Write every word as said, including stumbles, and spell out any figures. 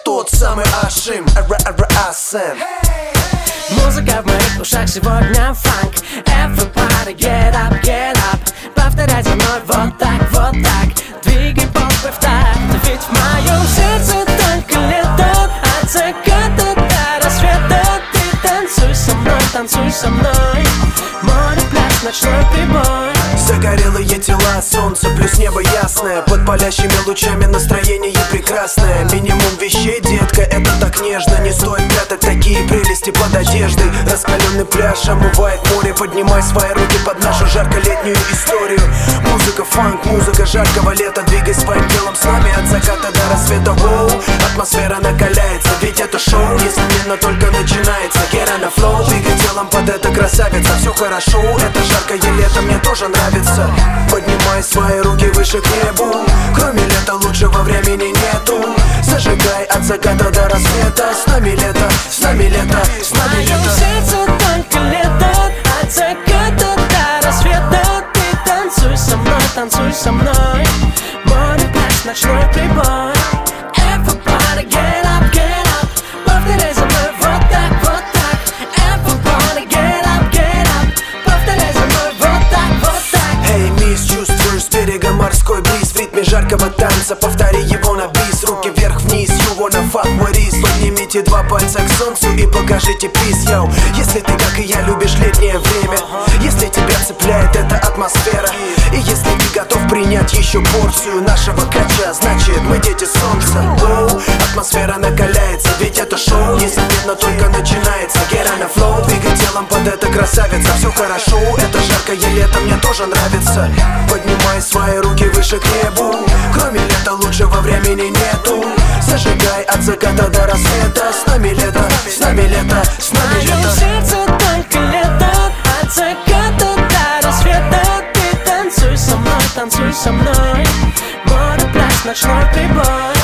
тот самый Ашим, Асен. Музыка в моих ушах сегодня фанк. Everybody get up, get up. Повторяй за мной вот так, вот так. Двигай попой в такт. Ведь в моем сердце только лето. От заката до рассвета. Ты танцуй со мной, танцуй со мной. Море, пляж, ночной прибой. Загорелые тела, солнце плюс небо ясное. Под палящими лучами настроение прекрасное. Минимум вещей, детка, это так нежно. Не стоит прятать такие прелести под одеждой. Раскаленный пляж омывает море. Поднимай свои руки под нашу жарко-летнюю историю. Музыка фанк, музыка жаркого лета. Двигай своим телом с нами от заката до рассвета. Воу, атмосфера накаляется, ведь это шоу несомненно только начинается. Get on the flow, двигай телом под это, красавица. Все хорошо, это жаркое лето мне тоже нравится. Поднимай свои руки выше к небу. Кроме лета лучшего времени нету. Зажигай от заката до рассвета. С нами лето, с нами лето, с нами лето. В моем сердце только лето. От заката до рассвета. Ты танцуй со мной, танцуй со мной. Море, пляж, ночной прибой. Everybody get up, get up. Повторяй за мной вот так, вот так. Everybody get up, get up. Повторяй за мной вот так, вот так. Эй, мисс, чувствуешь с берега морской бриз. В ритме жаркого танца повтори его на бис. Руки вверх-вниз, you wanna fuck with this. Поднимите два пальца к солнцу и покажите peace, yo. Если ты, как и я, любишь летнее время, если тебя цепляет эта атмосфера, и если ты готов принять еще порцию нашего кача, значит мы дети солнца. Воу, атмосфера накаляется, ведь это шоу несомненно только начинается. Get on the flow, двигай телом под это, красавица. Все хорошо, это жаркое лето мне тоже нравится. Поднимай свои руки выше к небу. Кроме лета лучшего времени нету. Зажигай от заката до рассвета. С нами лето, с нами лето, с нами лето. В моем сердце только лето. От заката до рассвета. Ты танцуй со мной, танцуй со мной. Море, пляж, ночной прибой.